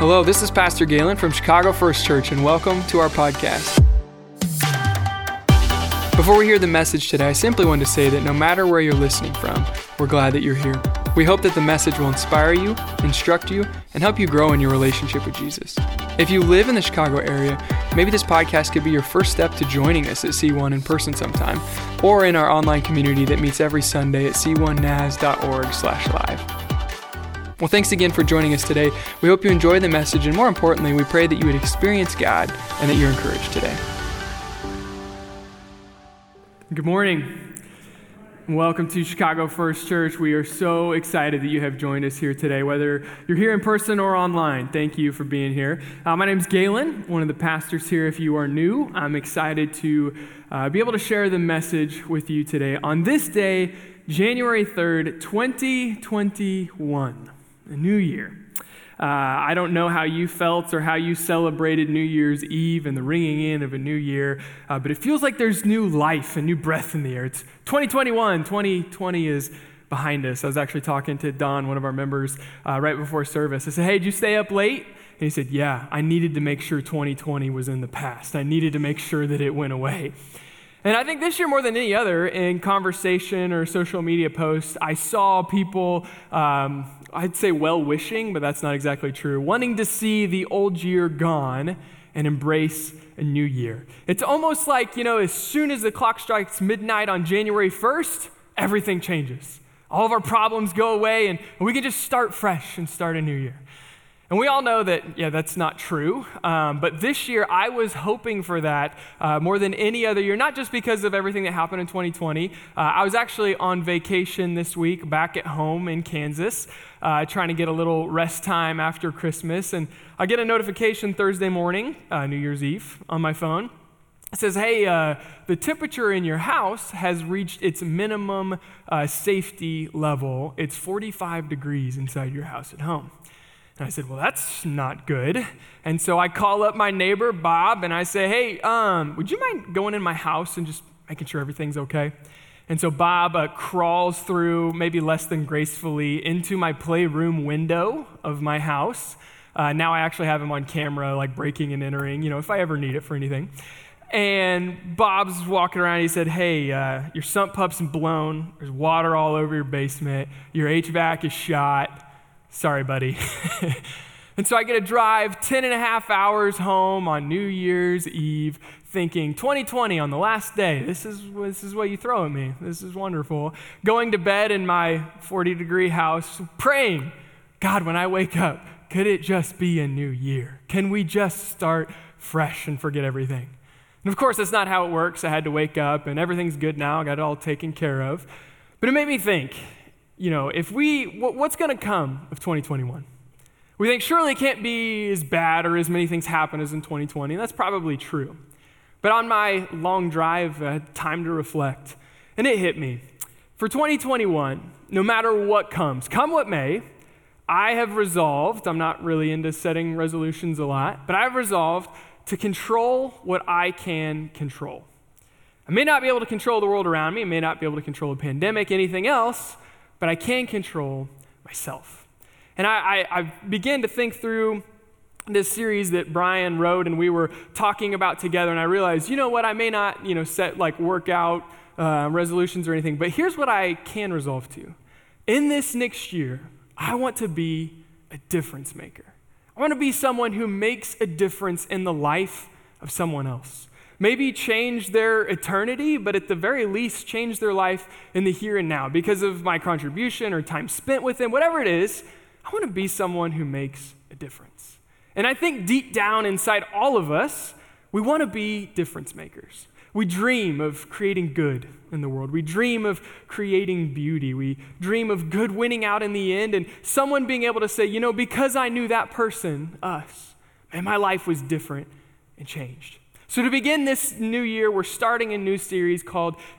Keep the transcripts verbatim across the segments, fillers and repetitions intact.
Hello, this is Pastor Galen from Chicago First Church, and welcome to our podcast. Before we hear the message today, I simply want to say that no matter where you're listening from, we're glad that you're here. We hope that the message will inspire you, instruct you, and help you grow in your relationship with Jesus. If you live in the Chicago area, maybe this podcast could be your first step to joining us at C one in person sometime, or in our online community that meets every Sunday at c one nas dot org slash live. Well, thanks again for joining us today. We hope you enjoy the message, and more importantly, we pray that you would experience God and that you're encouraged today. Good morning. Welcome to Chicago First Church. We are so excited that you have joined us here today, whether you're here in person or online. Thank you for being here. Uh, my name is Galen, one of the pastors here. If you are new, I'm excited to uh, be able to share the message with you today on this day, January third, twenty twenty-one. A new year. Uh, I don't know how you felt or how you celebrated New Year's Eve and the ringing in of a new year, uh, but it feels like there's new life and new breath in the air. It's twenty twenty-one. twenty twenty is behind us. I was actually talking to Don, one of our members, uh, right before service. I said, hey, did you stay up late? And he said, yeah, I needed to make sure twenty twenty was in the past. I needed to make sure that it went away. And I think this year more than any other, in conversation or social media posts, I saw people, um, I'd say well-wishing, but that's not exactly true, wanting to see the old year gone and embrace a new year. It's almost like, you know, as soon as the clock strikes midnight on January first, everything changes. All of our problems go away, and we can just start fresh and start a new year. And we all know that, yeah, that's not true. Um, but this year, I was hoping for that uh, more than any other year, not just because of everything that happened in twenty twenty. Uh, I was actually on vacation this week back at home in Kansas, uh, trying to get a little rest time after Christmas. And I get a notification Thursday morning, uh, New Year's Eve, on my phone. It says, hey, uh, the temperature in your house has reached its minimum uh, safety level. It's forty-five degrees inside your house at home. And I said, well, that's not good. And so I call up my neighbor, Bob, and I say, hey, um, would you mind going in my house and just making sure everything's okay? And so Bob uh, crawls through, maybe less than gracefully, into my playroom window of my house. Uh, now I actually have him on camera, like breaking and entering, you know, if I ever need it for anything. And Bob's walking around, he said, hey, uh, your sump pup's blown, there's water all over your basement, your H V A C is shot. Sorry, buddy. And so I get to drive ten and a half hours home on New Year's Eve thinking, twenty twenty on the last day, this is, this is what you throw at me. This is wonderful. Going to bed in my forty degree house, praying, God, when I wake up, could it just be a new year? Can we just start fresh and forget everything? And of course, that's not how it works. I had to wake up and everything's good now. I got it all taken care of. But it made me think, you know, if we, what's going to come of twenty twenty-one? We think surely it can't be as bad or as many things happen as in twenty twenty, and that's probably true. But on my long drive, I had time to reflect, and it hit me. For twenty twenty-one, no matter what comes, come what may, I have resolved, I'm not really into setting resolutions a lot, but I've resolved to control what I can control. I may not be able to control the world around me, I may not be able to control a pandemic, anything else, but I can control myself. And I, I, I began to think through this series that Brian wrote and we were talking about together, and I realized, you know what, I may not, you know, set like workout uh, resolutions or anything, but here's what I can resolve to. In this next year, I want to be a difference maker. I want to be someone who makes a difference in the life of someone else. Maybe change their eternity, but at the very least, change their life in the here and now. Because of my contribution or time spent with them, whatever it is, I want to be someone who makes a difference. And I think deep down inside all of us, we want to be difference makers. We dream of creating good in the world. We dream of creating beauty. We dream of good winning out in the end, and someone being able to say, you know, because I knew that person, us, man, my life was different and changed. So to begin this new year, we're starting a new series called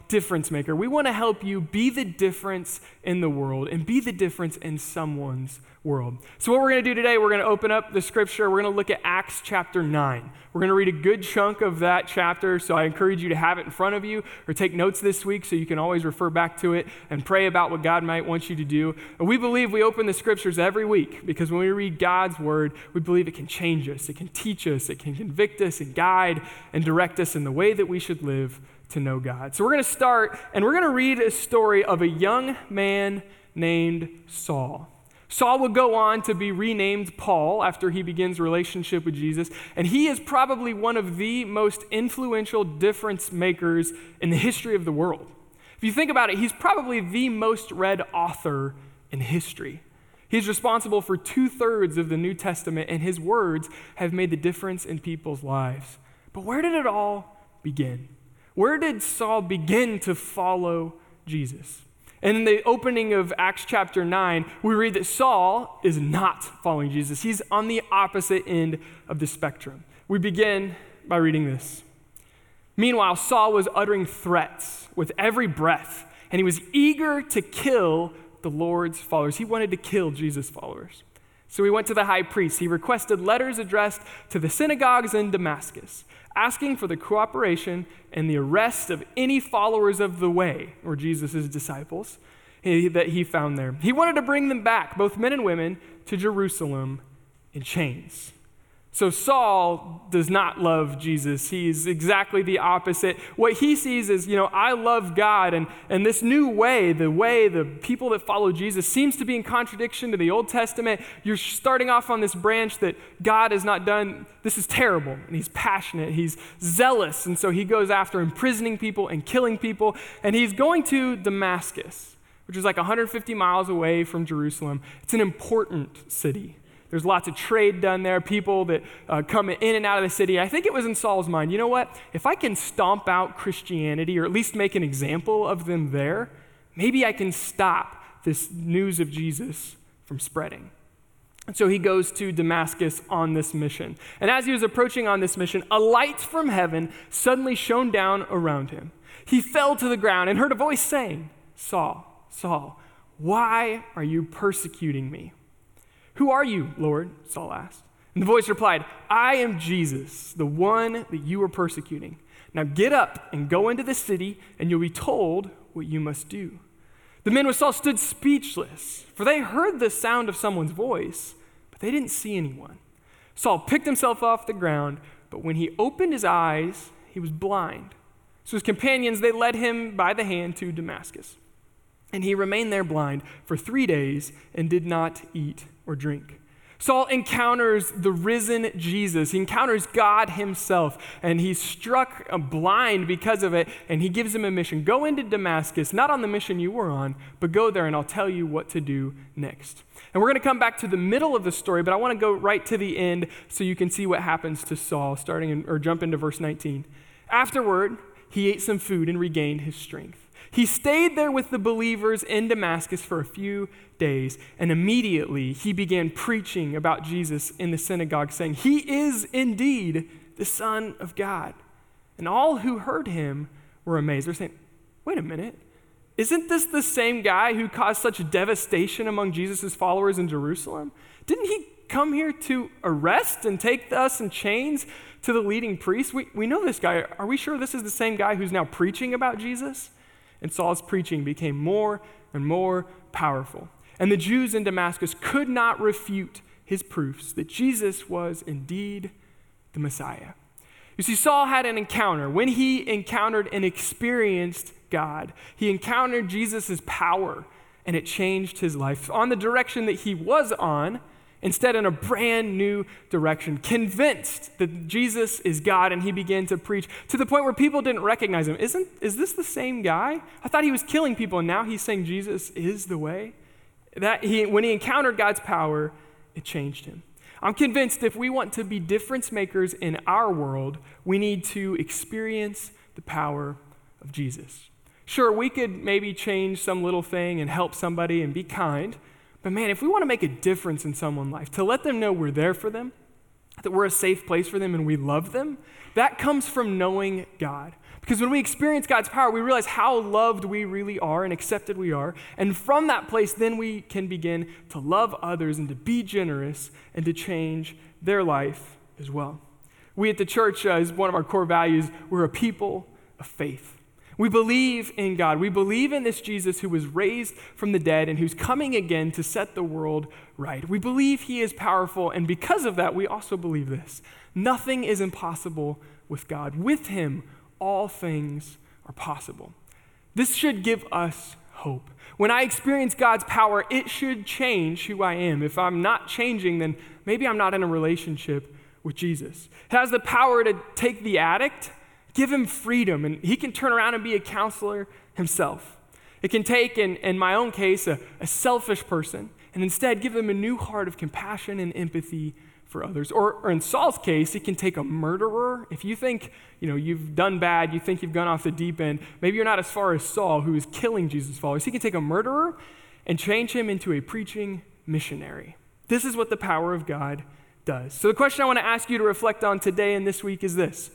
difference maker. We want to help you be the difference in the world and be the difference in someone's world. So what we're going to do today, we're going to open up the scripture. We're going to look at Acts chapter nine. We're going to read a good chunk of that chapter, so I encourage you to have it in front of you or take notes this week so you can always refer back to it and pray about what God might want you to do. And we believe we open the scriptures every week because when we read God's word, we believe it can change us, it can teach us, it can convict us and guide and direct us in the way that we should live to know God. So we're going to start, and we're going to read a story of a young man named Saul. Saul will go on to be renamed Paul after he begins a relationship with Jesus, and he is probably one of the most influential difference makers in the history of the world. If you think about it, he's probably the most read author in history. He's responsible for two-thirds of the New Testament, and his words have made the difference in people's lives. But where did it all begin? Where did Saul begin to follow Jesus? And in the opening of Acts chapter nine, we read that Saul is not following Jesus. He's on the opposite end of the spectrum. We begin by reading this. Meanwhile, Saul was uttering threats with every breath, and he was eager to kill the Lord's followers. He wanted to kill Jesus' followers. So he went to the high priest. He requested letters addressed to the synagogues in Damascus, asking for the cooperation and the arrest of any followers of the way, or Jesus' disciples, he, that he found there. He wanted to bring them back, both men and women, to Jerusalem in chains. So Saul does not love Jesus. He's exactly the opposite. What he sees is, you know, I love God, and, and this new way, the way the people that follow Jesus seems to be in contradiction to the Old Testament. You're starting off on this branch that God has not done. This is terrible. And he's passionate. He's zealous. And so he goes after imprisoning people and killing people. And he's going to Damascus, which is like one hundred fifty miles away from Jerusalem. It's an important city. There's lots of trade done there, people that uh, come in and out of the city. I think it was in Saul's mind, you know what? If I can stomp out Christianity, or at least make an example of them there, maybe I can stop this news of Jesus from spreading. And so he goes to Damascus on this mission. And as he was approaching on this mission, a light from heaven suddenly shone down around him. He fell to the ground and heard a voice saying, "Saul, Saul, why are you persecuting me?" "Who are you, Lord?" Saul asked. And the voice replied, "I am Jesus, the one that you are persecuting. Now get up and go into the city, and you'll be told what you must do." The men with Saul stood speechless, for they heard the sound of someone's voice, but they didn't see anyone. Saul picked himself off the ground, but when he opened his eyes, he was blind. So his companions, they led him by the hand to Damascus. And he remained there blind for three days and did not eat or drink. Saul encounters the risen Jesus. He encounters God himself, and he's struck blind because of it, and he gives him a mission. Go into Damascus, not on the mission you were on, but go there and I'll tell you what to do next. And we're going to come back to the middle of the story, but I want to go right to the end so you can see what happens to Saul, starting in, or jump into verse nineteen. Afterward, he ate some food and regained his strength. He stayed there with the believers in Damascus for a few days, and immediately he began preaching about Jesus in the synagogue, saying, "He is indeed the Son of God." And all who heard him were amazed. They're saying, "Wait a minute, isn't this the same guy who caused such devastation among Jesus' followers in Jerusalem? Didn't he come here to arrest and take us in chains to the leading priests? We, we know this guy. Are we sure this is the same guy who's now preaching about Jesus?" And Saul's preaching became more and more powerful. And the Jews in Damascus could not refute his proofs that Jesus was indeed the Messiah. You see, Saul had an encounter. When he encountered and experienced God, he encountered Jesus' power, and it changed his life on the direction that he was on, instead in a brand new direction, convinced that Jesus is God, and he began to preach to the point where people didn't recognize him. Isn't, is this the same guy? I thought he was killing people, and now he's saying Jesus is the way. That he, when he encountered God's power, it changed him. I'm convinced if we want to be difference makers in our world, we need to experience the power of Jesus. Sure, we could maybe change some little thing and help somebody and be kind, but man, if we want to make a difference in someone's life, to let them know we're there for them, that we're a safe place for them and we love them, that comes from knowing God. Because when we experience God's power, we realize how loved we really are and accepted we are. And from that place, then we can begin to love others and to be generous and to change their life as well. We at the church, uh, is one of our core values, we're a people of faith. We believe in God. We believe in this Jesus who was raised from the dead and who's coming again to set the world right. We believe he is powerful, and because of that, we also believe this. Nothing is impossible with God. With him, all things are possible. This should give us hope. When I experience God's power, it should change who I am. If I'm not changing, then maybe I'm not in a relationship with Jesus. It has the power to take the addict, give him freedom, and he can turn around and be a counselor himself. It can take, in, in my own case, a, a selfish person, and instead give them a new heart of compassion and empathy for others. Or, or in Saul's case, it can take a murderer. If you think, you know, you've done bad, you think you've gone off the deep end, maybe you're not as far as Saul, who is killing Jesus' followers. He can take a murderer and change him into a preaching missionary. This is what the power of God does. So the question I want to ask you to reflect on today and this week is this: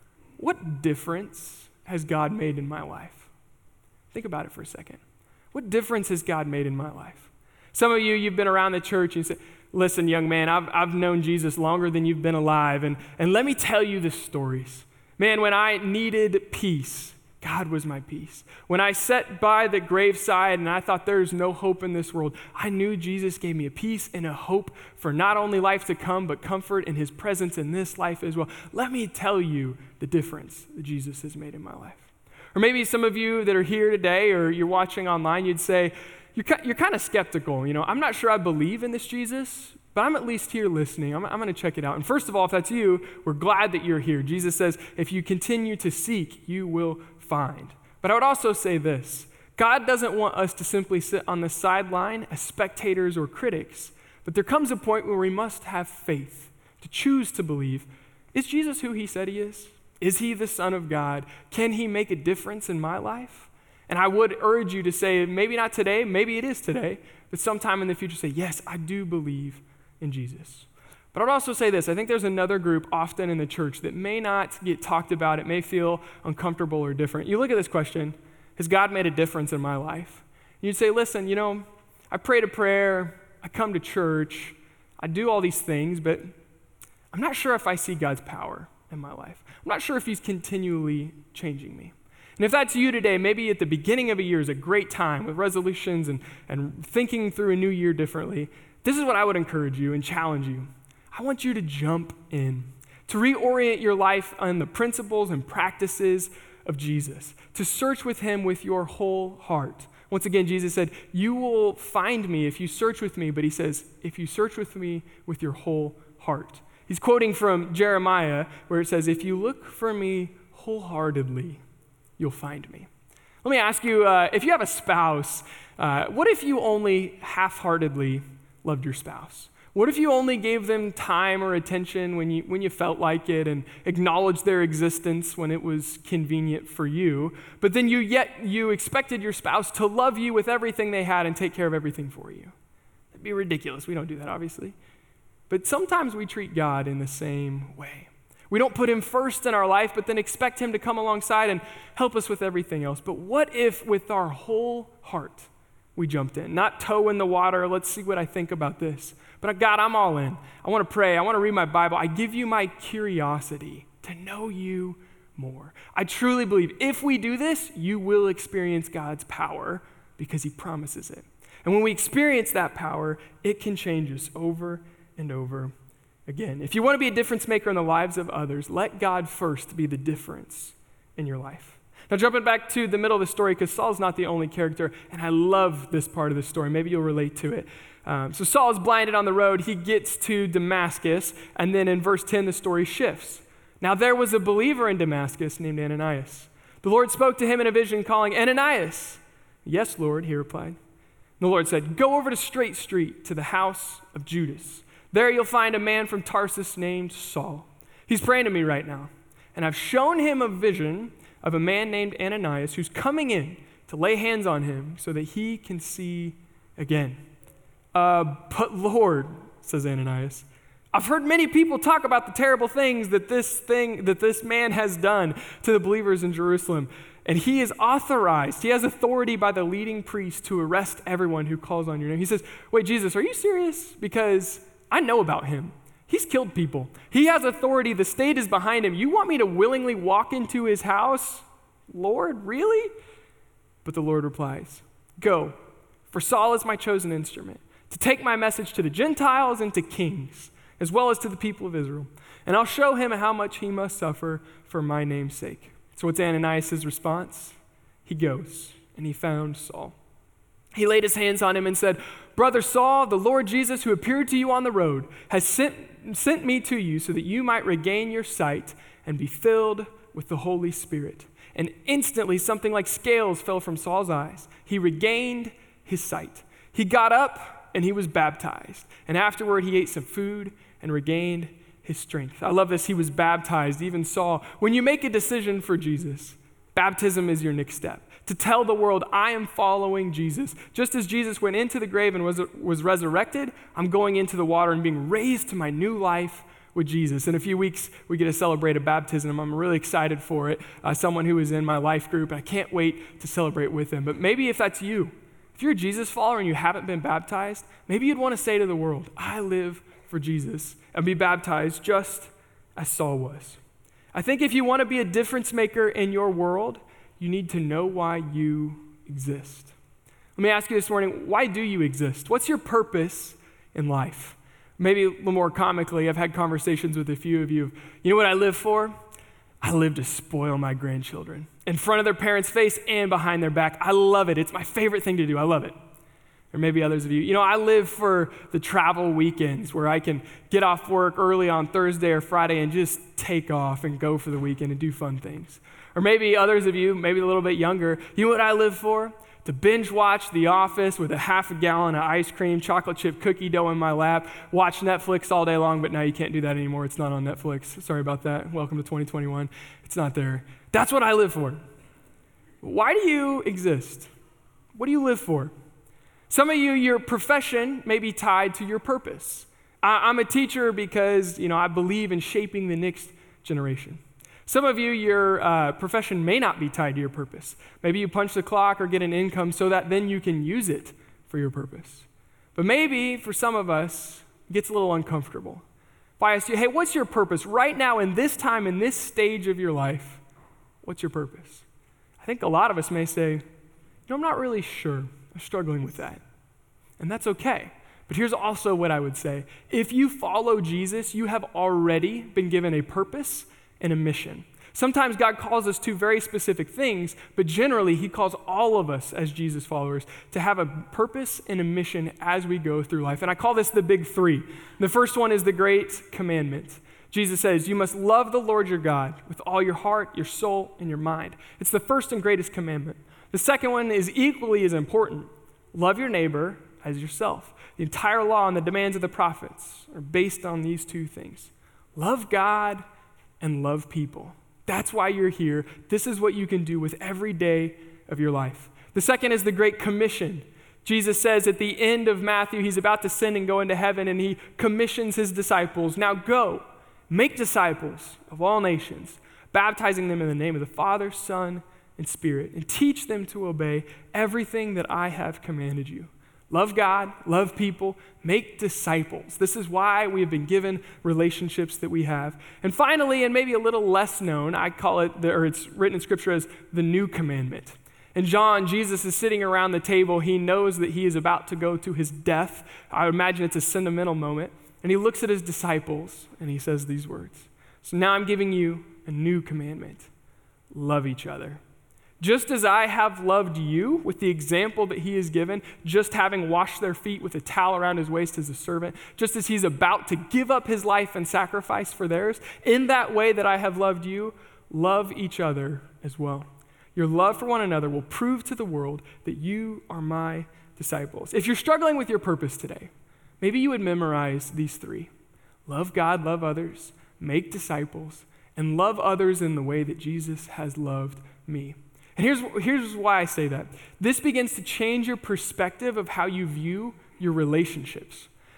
what difference has God made in my life? Think about it for a second. What difference has God made in my life? Some of you, you've been around the church and you say, listen, young man, I've, I've known Jesus longer than you've been alive, and, and let me tell you the stories. Man, when I needed peace, God was my peace. When I sat by the graveside and I thought there's no hope in this world, I knew Jesus gave me a peace and a hope for not only life to come, but comfort in his presence in this life as well. Let me tell you the difference that Jesus has made in my life. Or maybe some of you that are here today or you're watching online, you'd say, you're, you're kind of skeptical. You know, I'm not sure I believe in this Jesus, but I'm at least here listening. I'm, I'm going to check it out. And first of all, if that's you, we're glad that you're here. Jesus says, if you continue to seek, you will find. But I would also say this: God doesn't want us to simply sit on the sideline as spectators or critics, but there comes a point where we must have faith to choose to believe. Is Jesus who he said he is? Is he the Son of God? Can he make a difference in my life? And I would urge you to say, maybe not today, maybe it is today, but sometime in the future say, yes, I do believe in Jesus. But I'd also say this: I think there's another group often in the church that may not get talked about. It may feel uncomfortable or different. You look at this question: has God made a difference in my life? And you'd say, listen, you know, I prayed a prayer, I come to church, I do all these things, but I'm not sure if I see God's power in my life. I'm not sure if he's continually changing me. And if that's you today, maybe at the beginning of a year is a great time with resolutions and, and thinking through a new year differently. This is what I would encourage you and challenge you. I want you to jump in, to reorient your life on the principles and practices of Jesus, to search with him with your whole heart. Once again, Jesus said, you will find me if you search with me, but he says, if you search with me with your whole heart. He's quoting from Jeremiah, where it says, if you look for me wholeheartedly, you'll find me. Let me ask you, uh, if you have a spouse, uh, what if you only half-heartedly loved your spouse? What if you only gave them time or attention when you when you felt like it and acknowledged their existence when it was convenient for you, but then you yet you expected your spouse to love you with everything they had and take care of everything for you? That'd be ridiculous. We don't do that, obviously. But sometimes we treat God in the same way. We don't put him first in our life, but then expect him to come alongside and help us with everything else. But what if with our whole heart we jumped in? Not toe in the water, let's see what I think about this. But God, I'm all in. I want to pray. I want to read my Bible. I give you my curiosity to know you more. I truly believe if we do this, you will experience God's power because he promises it. And when we experience that power, it can change us over and over again. If you want to be a difference maker in the lives of others, let God first be the difference in your life. Now, jumping back to the middle of the story, because Saul's not the only character, and I love this part of the story. Maybe you'll relate to it. Um, so Saul is blinded on the road. He gets to Damascus, and then in verse ten, the story shifts. Now, there was a believer in Damascus named Ananias. The Lord spoke to him in a vision, calling, Ananias. Yes, Lord, he replied. The Lord said, go over to Straight Street to the house of Judas. There you'll find a man from Tarsus named Saul. He's praying to me right now, and I've shown him a vision of a man named Ananias who's coming in to lay hands on him so that he can see again. Uh, but Lord, says Ananias, I've heard many people talk about the terrible things that this thing, that this man has done to the believers in Jerusalem. And he is authorized, he has authority by the leading priest to arrest everyone who calls on your name. He says, wait, Jesus, are you serious? Because I know about him. He's killed people. He has authority. The state is behind him. You want me to willingly walk into his house? Lord, really? But the Lord replies, go, for Saul is my chosen instrument, to take my message to the Gentiles and to kings, as well as to the people of Israel. And I'll show him how much he must suffer for my name's sake. So what's Ananias' response? He goes, and he found Saul. He laid his hands on him and said, Brother Saul, the Lord Jesus, who appeared to you on the road, has sent, sent me to you so that you might regain your sight and be filled with the Holy Spirit. And instantly something like scales fell from Saul's eyes. He regained his sight. He got up and he was baptized. And afterward he ate some food and regained his strength. I love this. He was baptized, even Saul. When you make a decision for Jesus, baptism is your next step. To tell the world, I am following Jesus. Just as Jesus went into the grave and was, was resurrected, I'm going into the water and being raised to my new life with Jesus. In a few weeks, we get to celebrate a baptism. I'm really excited for it. Uh, someone who is in my life group, and I can't wait to celebrate with them. But maybe if that's you, if you're a Jesus follower and you haven't been baptized, maybe you'd want to say to the world, I live for Jesus, and be baptized just as Saul was. I think if you want to be a difference maker in your world, you need to know why you exist. Let me ask you this morning, why do you exist? What's your purpose in life? Maybe a little more comically, I've had conversations with a few of you. You know what I live for? I live to spoil my grandchildren in front of their parents' face and behind their back. I love it. It's my favorite thing to do. I love it. Or maybe others of you. You know, I live for the travel weekends where I can get off work early on Thursday or Friday and just take off and go for the weekend and do fun things. Or maybe others of you, maybe a little bit younger, you know what I live for? To binge watch The Office with a half a gallon of ice cream, chocolate chip cookie dough in my lap, watch Netflix all day long, but now you can't do that anymore. It's not on Netflix. Sorry about that. Welcome to twenty twenty-one. It's not there. That's what I live for. Why do you exist? What do you live for? Some of you, your profession may be tied to your purpose. I, I'm a teacher because, you know, I believe in shaping the next generation. Some of you, your uh, profession may not be tied to your purpose. Maybe you punch the clock or get an income so that then you can use it for your purpose. But maybe for some of us, it gets a little uncomfortable. If I ask you, hey, what's your purpose right now in this time, in this stage of your life? What's your purpose? I think a lot of us may say, you know, I'm not really sure. I'm struggling with that. And that's okay. But here's also what I would say. If you follow Jesus, you have already been given a purpose and a mission. Sometimes God calls us to very specific things, but generally he calls all of us as Jesus followers to have a purpose and a mission as we go through life. And I call this the big three. The first one is the great commandment. Jesus says, you must love the Lord your God with all your heart, your soul, and your mind. It's the first and greatest commandment. The second one is equally as important. Love your neighbor as yourself. The entire law and the demands of the prophets are based on these two things. Love God and love people. That's why you're here. This is what you can do with every day of your life. The second is the Great Commission. Jesus says at the end of Matthew, he's about to sin and go into heaven, and he commissions his disciples. Now go, make disciples of all nations, baptizing them in the name of the Father, Son, and Spirit, and teach them to obey everything that I have commanded you. Love God, love people, make disciples. This is why we have been given relationships that we have. And finally, and maybe a little less known, I call it, or it's written in Scripture as the new commandment. In John, Jesus is sitting around the table. He knows that he is about to go to his death. I would imagine it's a sentimental moment. And he looks at his disciples and he says these words. So now I'm giving you a new commandment. Love each other. Just as I have loved you with the example that he has given, just having washed their feet with a towel around his waist as a servant, just as he's about to give up his life and sacrifice for theirs, in that way that I have loved you, love each other as well. Your love for one another will prove to the world that you are my disciples. If you're struggling with your purpose today, maybe you would memorize these three. Love God, love others, make disciples, and love others in the way that Jesus has loved me. And here's, here's why I say that. This begins to change your perspective of how you view your relationships.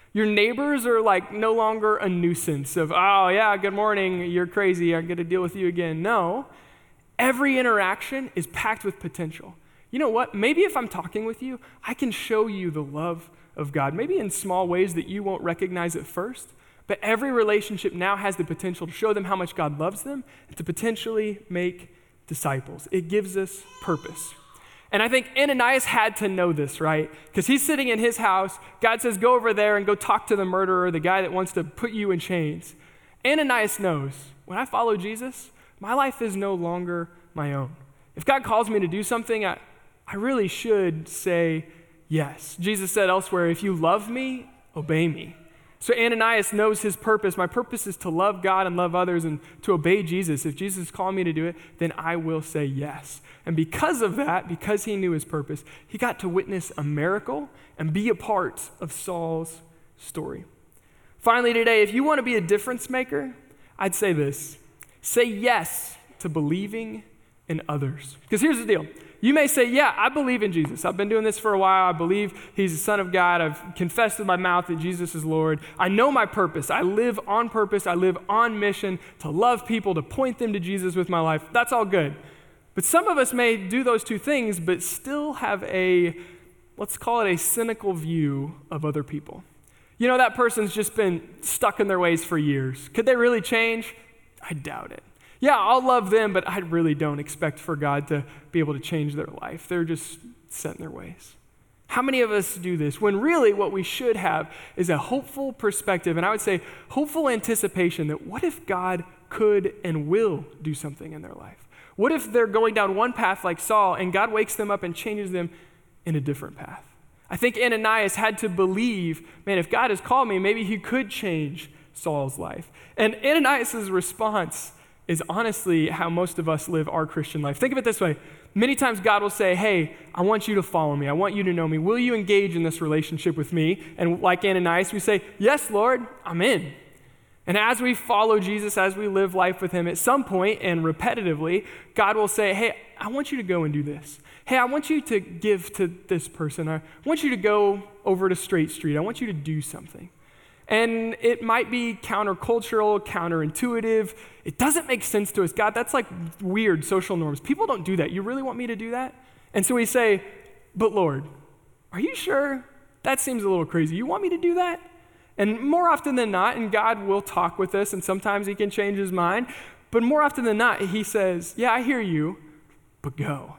Your neighbors are like no longer a nuisance of, oh yeah, good morning, you're crazy, I'm gonna deal with you again. No, every interaction is packed with potential. You know what? Maybe if I'm talking with you, I can show you the love of God, maybe in small ways that you won't recognize at first, but every relationship now has the potential to show them how much God loves them and to potentially make disciples. It gives us purpose. And I think Ananias had to know this, right? Because he's sitting in his house. God says, go over there and go talk to the murderer, the guy that wants to put you in chains. Ananias knows, when I follow Jesus, my life is no longer my own. If God calls me to do something, I, I really should say yes. Jesus said elsewhere, if you love me, obey me. So Ananias knows his purpose. My purpose is to love God and love others and to obey Jesus. If Jesus is calling me to do it, then I will say yes. And because of that, because he knew his purpose, he got to witness a miracle and be a part of Saul's story. Finally today, if you want to be a difference maker, I'd say this. Say yes to believing in others. Because here's the deal. You may say, yeah, I believe in Jesus. I've been doing this for a while. I believe he's the Son of God. I've confessed with my mouth that Jesus is Lord. I know my purpose. I live on purpose. I live on mission to love people, to point them to Jesus with my life. That's all good. But some of us may do those two things, but still have a, let's call it a cynical view of other people. You know, that person's just been stuck in their ways for years. Could they really change? I doubt it. Yeah, I'll love them, but I really don't expect for God to be able to change their life. They're just set in their ways. How many of us do this? When really what we should have is a hopeful perspective, and I would say hopeful anticipation that what if God could and will do something in their life? What if they're going down one path like Saul and God wakes them up and changes them in a different path? I think Ananias had to believe, man, if God has called me, maybe he could change Saul's life. And Ananias' response is honestly how most of us live our Christian life. Think of it this way. Many times God will say, hey, I want you to follow me. I want you to know me. Will you engage in this relationship with me? And like Ananias, we say, yes, Lord, I'm in. And as we follow Jesus, as we live life with him, at some point and repetitively, God will say, hey, I want you to go and do this. Hey, I want you to give to this person. I want you to go over to Straight Street. I want you to do something. And it might be countercultural, counterintuitive. It doesn't make sense to us. God, that's like weird social norms. People don't do that. You really want me to do that? And so we say, but Lord, are you sure? That seems a little crazy. You want me to do that? And more often than not, and God will talk with us, and sometimes he can change his mind, but more often than not, he says, yeah, I hear you, but go.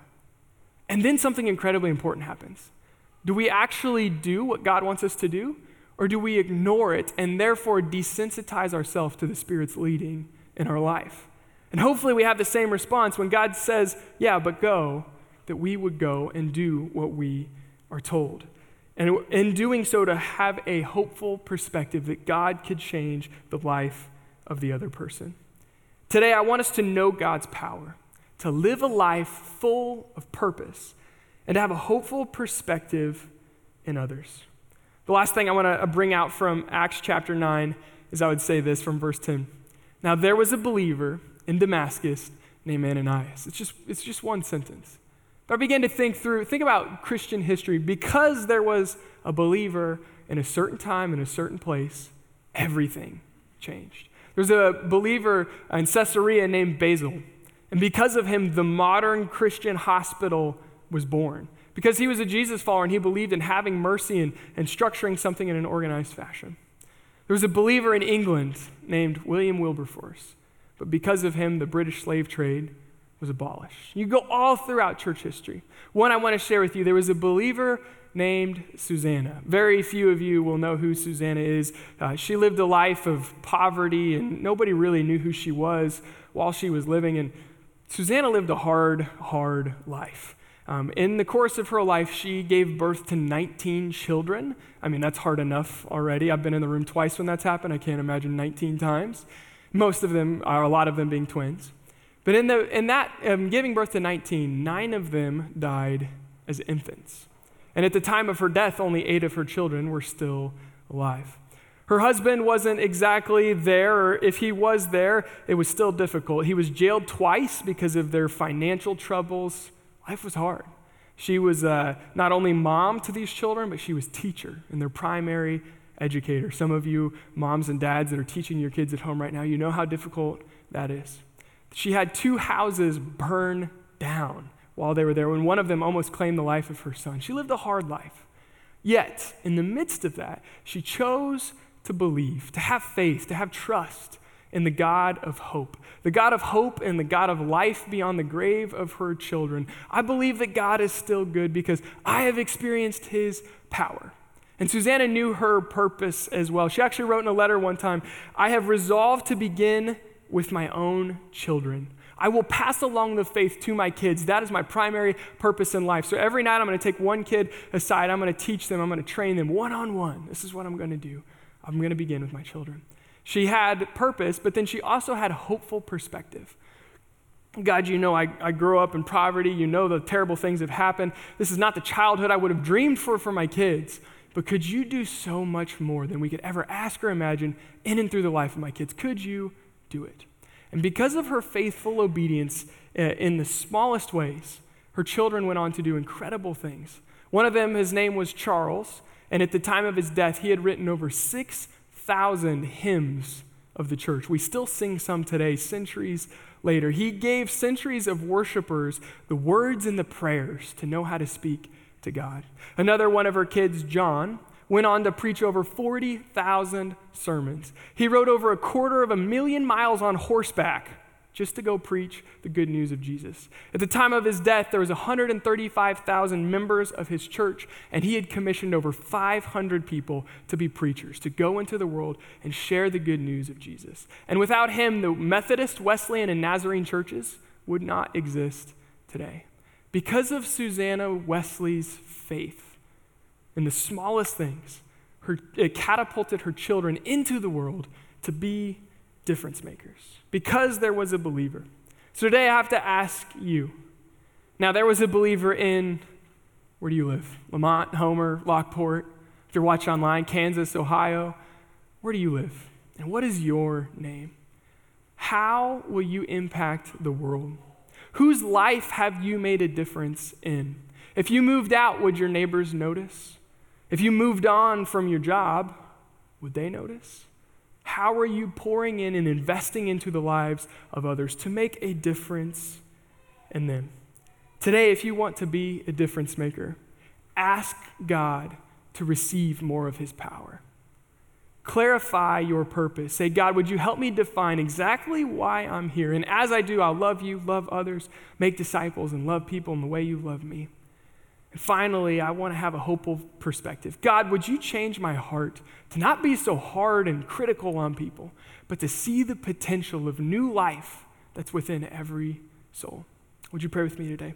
And then something incredibly important happens. Do we actually do what God wants us to do? Or do we ignore it and therefore desensitize ourselves to the Spirit's leading in our life? And hopefully we have the same response when God says, yeah, but go, that we would go and do what we are told. And in doing so, to have a hopeful perspective that God could change the life of the other person. Today, I want us to know God's power, to live a life full of purpose, and to have a hopeful perspective in others. The last thing I want to bring out from Acts chapter nine is I would say this from verse ten. Now there was a believer in Damascus named Ananias. It's just, it's just one sentence. But I began to think through, think about Christian history. Because there was a believer in a certain time, in a certain place, everything changed. There's a believer in Caesarea named Basil. And because of him, the modern Christian hospital was born. Because he was a Jesus follower and he believed in having mercy and, and structuring something in an organized fashion. There was a believer in England named William Wilberforce, but because of him, the British slave trade was abolished. You go all throughout church history. One I want to share with you, there was a believer named Susanna. Very few of you will know who Susanna is. Uh, she lived a life of poverty and nobody really knew who she was while she was living. And Susanna lived a hard, hard life. Um, in the course of her life, she gave birth to nineteen children. I mean, that's hard enough already. I've been in the room twice when that's happened. I can't imagine nineteen times. Most of them, or a lot of them being twins. But in, the, in that, um, giving birth to nineteen, nine of them died as infants. And at the time of her death, only eight of her children were still alive. Her husband wasn't exactly there, or if he was there, it was still difficult. He was jailed twice because of their financial troubles. Life was hard. She was uh, not only mom to these children, but she was teacher in their primary, educator. Some of you moms and dads that are teaching your kids at home right now, you know how difficult that is. She had two houses burn down while they were there, when one of them almost claimed the life of her son. She lived a hard life. Yet, in the midst of that, she chose to believe, to have faith, to have trust in the God of hope, the God of hope and the God of life beyond the grave of her children. I believe that God is still good because I have experienced his power. And Susanna knew her purpose as well. She actually wrote in a letter one time, I have resolved to begin with my own children. I will pass along the faith to my kids. That is my primary purpose in life. So every night I'm going to take one kid aside. I'm going to teach them. I'm going to train them one-on-one. This is what I'm going to do. I'm going to begin with my children. She had purpose, but then she also had a hopeful perspective. God, you know, I, I grew up in poverty. You know the terrible things have happened. This is not the childhood I would have dreamed for for my kids. But could you do so much more than we could ever ask or imagine in and through the life of my kids? Could you do it? And because of her faithful obedience uh, in the smallest ways, her children went on to do incredible things. One of them, his name was Charles, and at the time of his death, he had written over six thousand hymns of the church. We still sing some today, centuries later. He gave centuries of worshipers the words and the prayers to know how to speak to God. Another one of her kids, John, went on to preach over forty thousand sermons. He rode over a quarter of a million miles on horseback just to go preach the good news of Jesus. At the time of his death, there was one hundred thirty-five thousand members of his church, and he had commissioned over five hundred people to be preachers, to go into the world and share the good news of Jesus. And without him, the Methodist, Wesleyan, and Nazarene churches would not exist today. Because of Susanna Wesley's faith, in the smallest things, her, it catapulted her children into the world to be difference makers because there was a believer. So today I have to ask you. Now, there was a believer in, where do you live? Lamont, Homer, Lockport. If you're watching online, Kansas, Ohio. Where do you live? And what is your name? How will you impact the world? Whose life have you made a difference in? If you moved out, would your neighbors notice? If you moved on from your job, would they notice? How are you pouring in and investing into the lives of others to make a difference in them? Today, if you want to be a difference maker, ask God to receive more of his power. Clarify your purpose. Say, God, would you help me define exactly why I'm here? And as I do, I'll love you, love others, make disciples, and love people in the way you love me. And finally, I want to have a hopeful perspective. God, would you change my heart to not be so hard and critical on people, but to see the potential of new life that's within every soul? Would you pray with me today?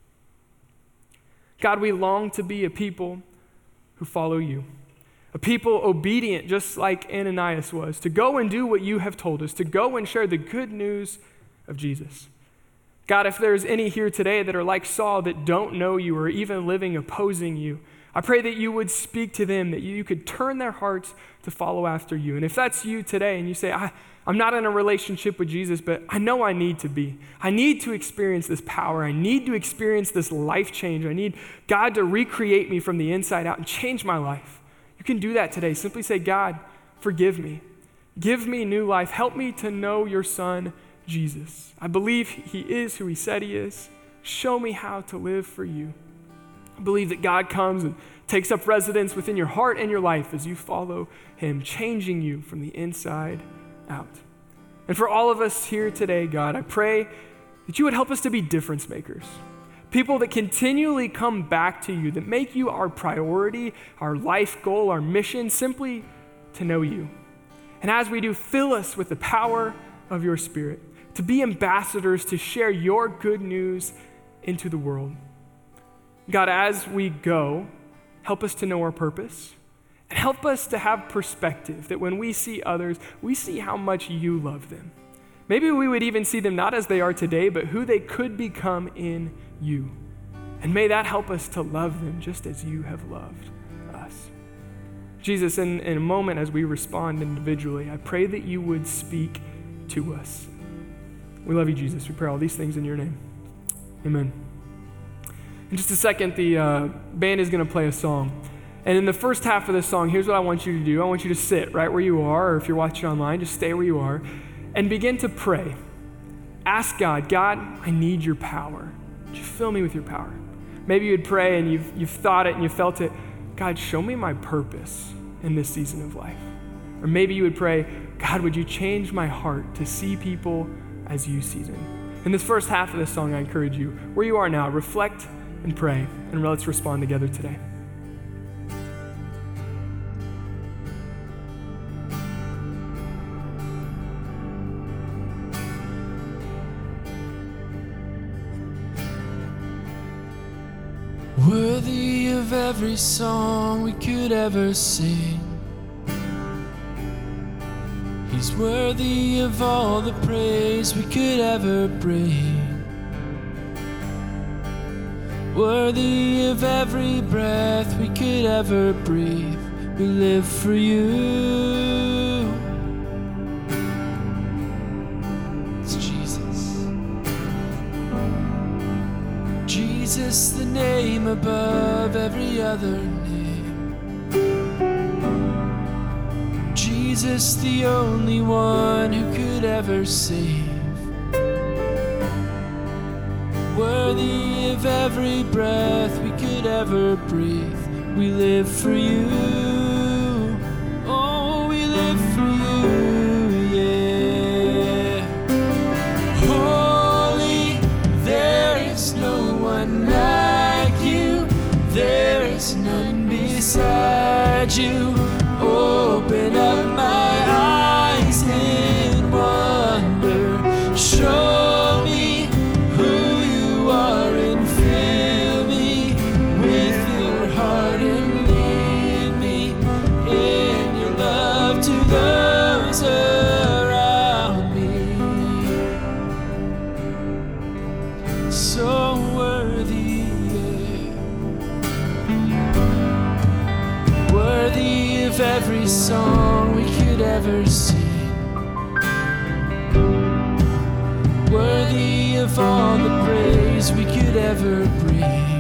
God, we long to be a people who follow you, a people obedient just like Ananias was, to go and do what you have told us, to go and share the good news of Jesus. God, if there's any here today that are like Saul that don't know you or even living opposing you, I pray that you would speak to them, that you could turn their hearts to follow after you. And if that's you today and you say, I, I'm not in a relationship with Jesus, but I know I need to be. I need to experience this power. I need to experience this life change. I need God to recreate me from the inside out and change my life. You can do that today. Simply say, God, forgive me. Give me new life. Help me to know your son, Jesus. I believe he is who he said he is. Show me how to live for you. I believe that God comes and takes up residence within your heart and your life as you follow him, changing you from the inside out. And for all of us here today, God, I pray that you would help us to be difference makers. People that continually come back to you, that make you our priority, our life goal, our mission, simply to know you. And as we do, fill us with the power of your Spirit, to be ambassadors, to share your good news into the world. God, as we go, help us to know our purpose and help us to have perspective that when we see others, we see how much you love them. Maybe we would even see them not as they are today, but who they could become in you. And may that help us to love them just as you have loved us. Jesus, in, in a moment as we respond individually, I pray that you would speak to us. We love you, Jesus. We pray all these things in your name. Amen. In just a second, the uh, band is going to play a song. And in the first half of the song, here's what I want you to do. I want you to sit right where you are, or if you're watching online, just stay where you are, and begin to pray. Ask God, God, I need your power. Would you fill me with your power? Maybe you would pray and you've, you've thought it and you felt it. God, show me my purpose in this season of life. Or maybe you would pray, God, would you change my heart to see people as you see them? In this first half of this song, I encourage you, where you are now, reflect and pray, and let's respond together today. Worthy of every song we could ever sing. He's worthy of all the praise we could ever bring. Worthy of every breath we could ever breathe. We live for you. It's Jesus. Jesus, the name above every other name. Jesus, the only one who could ever save. Worthy of every breath we could ever breathe. We live for you. Oh, we live for you, yeah. Holy, there is no one like you. There is none beside you. Open up my eyes in wonder. Show me who you are and fill me with your heart and lead me in your love to those around me. So worthy, yeah. Worthy of every song we could ever sing. Worthy of all the praise we could ever bring.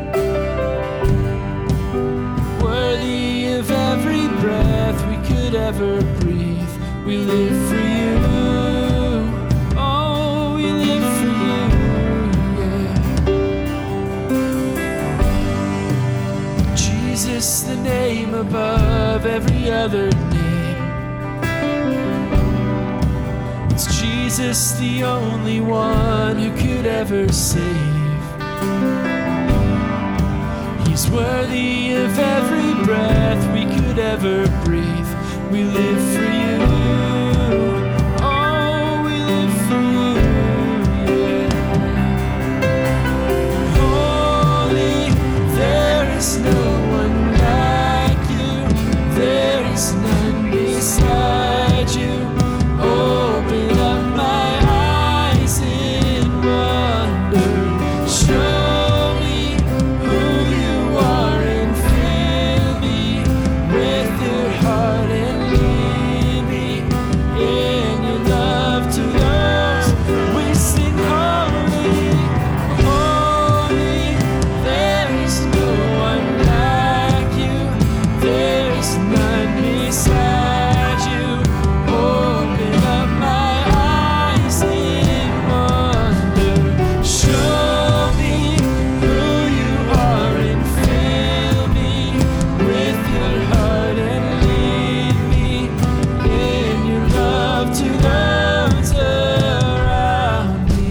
Worthy of every breath we could ever breathe. We live for you. Oh, we live for you, yeah. Jesus, the name above every other name. It's Jesus, the only one who could ever save. He's worthy of every breath we could ever breathe. We live for you. Oh, we live for you, yeah. Holy, there is no one like you. There is none beside you. Open up my eyes in wonder. Show me who you are and fill me with your heart and lead me in your love to those. We sing holy, holy. There is no one like you. There is none beside you. Open up my eyes in wonder. Show me who you are and fill me with your heart and lead me in your love to those around me.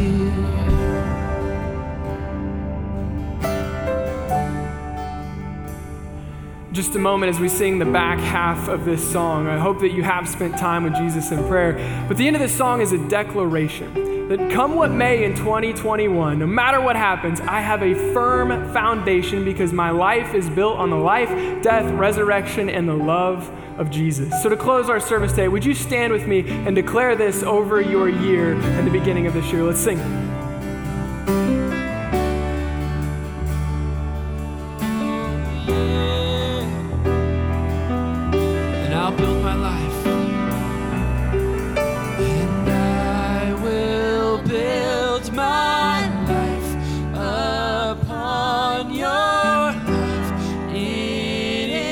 Just a moment as we sing the back half of this song. I hope that you have spent time with Jesus in prayer. But the end of this song is a declaration that come what may in twenty twenty-one, no matter what happens, I have a firm foundation because my life is built on the life, death, resurrection, and the love of Jesus. So to close our service today, would you stand with me and declare this over your year and the beginning of this year? Let's sing. And I'll build my life. And I will build my life upon your love. It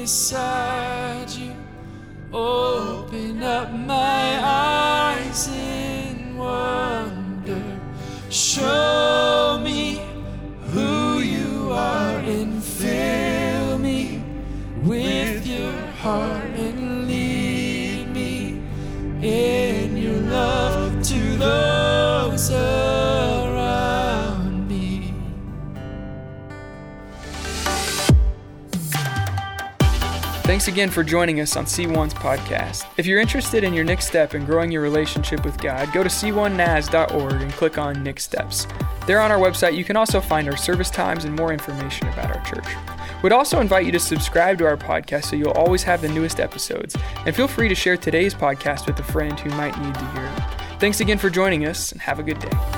beside you. Open up my eyes in wonder. Show me who you are and fill me with your heart and lead me in your love to those around me. Thanks again for joining us on C one's podcast. If you're interested in your next step in growing your relationship with God, go to c one n a s dot org and click on Next Steps. There on our website, you can also find our service times and more information about our church. We'd also invite you to subscribe to our podcast so you'll always have the newest episodes. And feel free to share today's podcast with a friend who might need to hear it. Thanks again for joining us, and have a good day.